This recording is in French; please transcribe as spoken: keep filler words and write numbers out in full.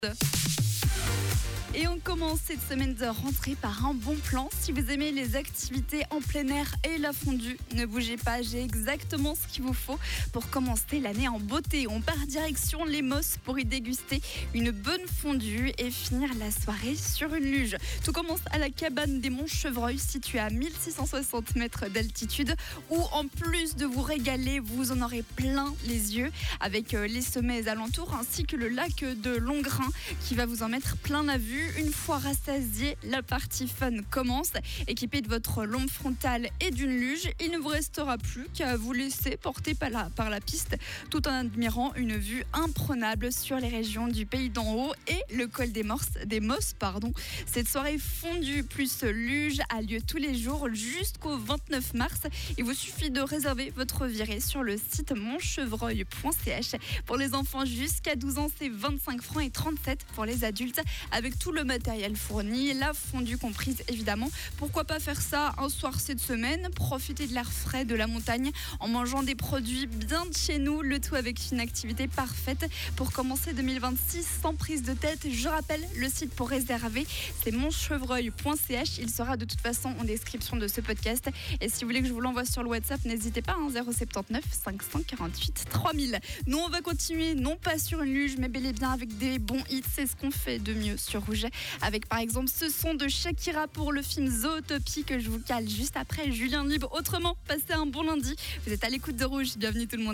Et on commence cette semaine de rentrée par un bon plan. Si vous aimez les activités en plein air et la fondue, ne bougez pas, j'ai exactement ce qu'il vous faut pour commencer l'année en beauté. On part direction les Mosses pour y déguster une bonne fondue et finir la soirée sur une luge. Tout commence à la cabane des Monts Chevreuil, située à mille six cent soixante mètres d'altitude, où en plus de vous régaler, vous en aurez plein les yeux avec les sommets alentours ainsi que le lac de Longrin qui va vous en mettre plein la vue. Une fois rassasié, la partie fun commence. Équipé de votre lampe frontale et d'une luge, il ne vous restera plus qu'à vous laisser porter par la, par la piste tout en admirant une vue imprenable sur les régions du pays d'en haut et le col des, Morses, des Mosses. Pardon. Cette soirée fondue plus luge a lieu tous les jours jusqu'au vingt-neuf mars. Il vous suffit de réserver votre virée sur le site montchevreuil point c h. Pour les enfants jusqu'à douze ans, c'est vingt-cinq francs et trente-sept pour les adultes avec tout le matériel fourni, la fondue comprise évidemment. Pourquoi pas faire ça un soir cette semaine, profiter de l'air frais de la montagne en mangeant des produits bien de chez nous, le tout avec une activité parfaite pour commencer deux mille vingt-six sans prise de tête. Je rappelle le site pour réserver, c'est montchevreuil point c h. Il sera de toute façon en description de ce podcast. Et si vous voulez que je vous l'envoie sur le WhatsApp, n'hésitez pas, hein, zéro sept neuf cinq cent quarante-huit trois mille. Nous on va continuer, non pas sur une luge, mais bel et bien avec des bons hits. C'est ce qu'on fait de mieux sur Rouge. Avec par exemple ce son de Shakira pour le film Zootopie que je vous cale juste après Julien Libre. Autrement, passez un bon lundi. Vous êtes à l'écoute de Rouge. Bienvenue tout le monde.